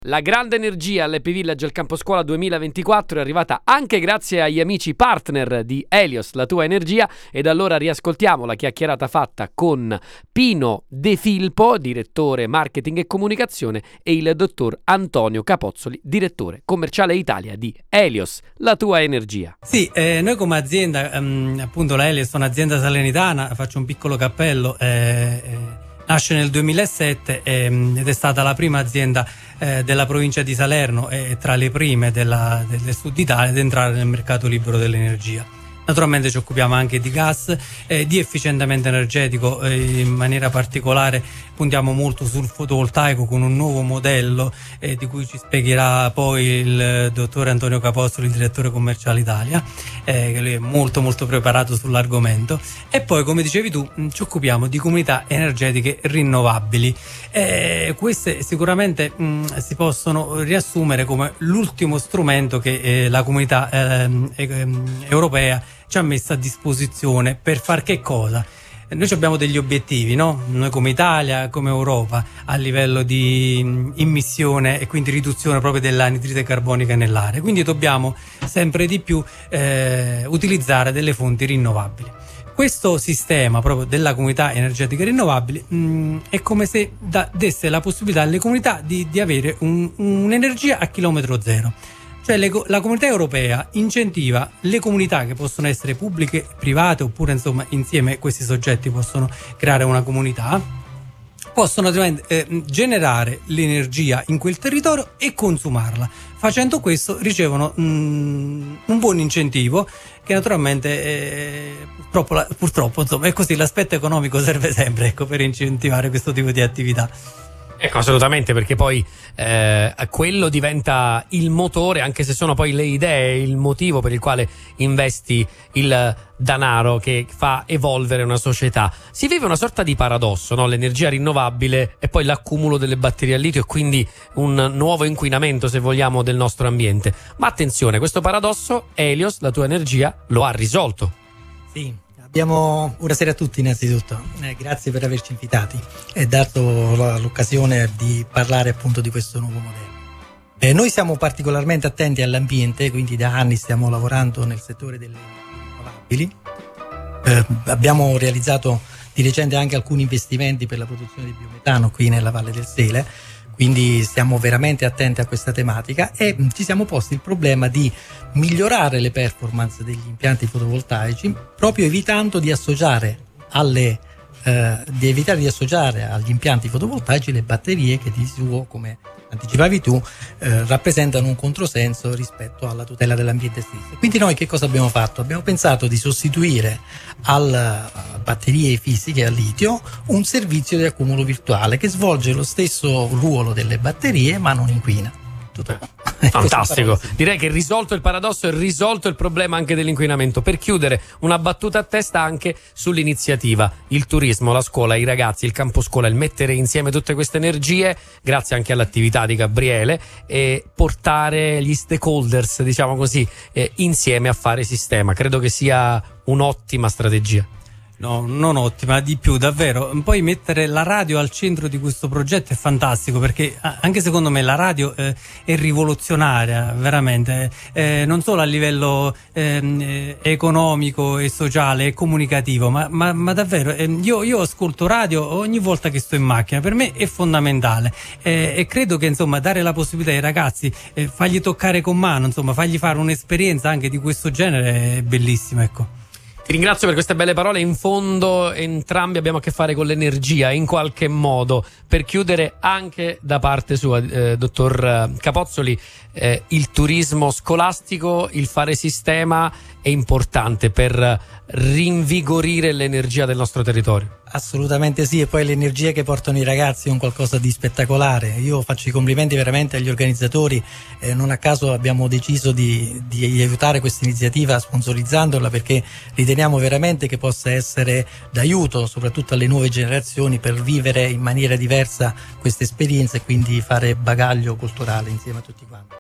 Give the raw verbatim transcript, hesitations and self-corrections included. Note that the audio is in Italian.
La grande energia all'Happy Village al Camposcuola duemilaventiquattro è arrivata anche grazie agli amici partner di Helios, la tua energia, ed allora riascoltiamo la chiacchierata fatta con Pino De Filippo, direttore marketing e comunicazione, e il dottor Antonio Capozzoli, direttore commerciale Italia di Helios, la tua energia. Sì, eh, noi come azienda, ehm, appunto la Helios è un'azienda salernitana, faccio un piccolo cappello, eh, eh, nasce nel duemilasette ehm, ed è stata la prima azienda eh, della provincia di Salerno e tra le prime della, del Sud Italia ad entrare nel mercato libero dell'energia. Naturalmente ci occupiamo anche di gas, eh, di efficientamento energetico, eh, in maniera particolare puntiamo molto sul fotovoltaico con un nuovo modello eh, di cui ci spiegherà poi il dottore Antonio Capozzoli, il direttore commerciale Italia, eh, che lui è molto molto preparato sull'argomento. E poi, come dicevi tu, ci occupiamo di comunità energetiche rinnovabili. Eh, queste sicuramente mh, si possono riassumere come l'ultimo strumento che eh, la comunità eh, eh, europea ci ha messo a disposizione per far che cosa? Noi abbiamo degli obiettivi, no? Noi come Italia, come Europa, a livello di immissione e quindi riduzione proprio dell'anidride carbonica nell'aria. Quindi dobbiamo sempre di più eh, utilizzare delle fonti rinnovabili. Questo sistema proprio della comunità energetica rinnovabili mh, è come se da, desse la possibilità alle comunità di, di avere un, un'energia a chilometro zero. Cioè le, la comunità europea incentiva le comunità che possono essere pubbliche, private, oppure insomma insieme questi soggetti possono creare una comunità, possono eh, generare l'energia in quel territorio e consumarla. Facendo questo ricevono mh, un buon incentivo che naturalmente eh, purtroppo, purtroppo insomma è così, l'aspetto economico serve sempre, ecco, per incentivare questo tipo di attività. Ecco, assolutamente, perché poi eh, quello diventa il motore, anche se sono poi le idee, il motivo per il quale investi il denaro che fa evolvere una società. Si vive una sorta di paradosso, no? L'energia rinnovabile e poi l'accumulo delle batterie al litio e quindi un nuovo inquinamento, se vogliamo, del nostro ambiente. Ma attenzione, questo paradosso Helios, la tua energia, lo ha risolto. Sì. Abbiamo, buonasera a tutti innanzitutto, eh, grazie per averci invitati e dato la, l'occasione di parlare appunto di questo nuovo modello. Eh, noi siamo particolarmente attenti all'ambiente, quindi da anni stiamo lavorando nel settore delle rinnovabili. Eh, abbiamo realizzato di recente anche alcuni investimenti per la produzione di biometano qui nella Valle del Sele, quindi stiamo veramente attenti a questa tematica e ci siamo posti il problema di migliorare le performance degli impianti fotovoltaici proprio evitando di associare alle eh, di evitare di associare agli impianti fotovoltaici le batterie che di suo, come anticipavi tu, eh, rappresentano un controsenso rispetto alla tutela dell'ambiente stesso. Quindi noi che cosa abbiamo fatto? Abbiamo pensato di sostituire alle batterie fisiche a litio un servizio di accumulo virtuale che svolge lo stesso ruolo delle batterie ma non inquina. Tutto qua. Fantastico, direi che risolto il paradosso e risolto il problema anche dell'inquinamento. Per chiudere, una battuta a testa anche sull'iniziativa, il turismo, la scuola, i ragazzi, il camposcuola, il mettere insieme tutte queste energie, grazie anche all'attività di Gabriele, e portare gli stakeholders, diciamo così, eh, insieme a fare sistema. Credo che sia un'ottima strategia. No, non ottima, di più, davvero. Poi mettere la radio al centro di questo progetto è fantastico, perché anche secondo me la radio eh, è rivoluzionaria, veramente, eh, non solo a livello eh, economico e sociale e comunicativo, ma, ma, ma davvero, eh, io, io ascolto radio ogni volta che sto in macchina, per me è fondamentale eh, e credo che insomma dare la possibilità ai ragazzi, eh, fargli toccare con mano, insomma fargli fare un'esperienza anche di questo genere è bellissimo, ecco. Ti ringrazio per queste belle parole. In fondo entrambi abbiamo a che fare con l'energia in qualche modo. Per chiudere anche da parte sua, eh, dottor Capozzoli, eh, il turismo scolastico, il fare sistema è importante per rinvigorire l'energia del nostro territorio. Assolutamente sì, e poi l'energia che portano i ragazzi è un qualcosa di spettacolare. Io faccio i complimenti veramente agli organizzatori, eh, non a caso abbiamo deciso di, di aiutare questa iniziativa sponsorizzandola, perché riteniamo veramente che possa essere d'aiuto soprattutto alle nuove generazioni per vivere in maniera diversa questa esperienza e quindi fare bagaglio culturale insieme a tutti quanti.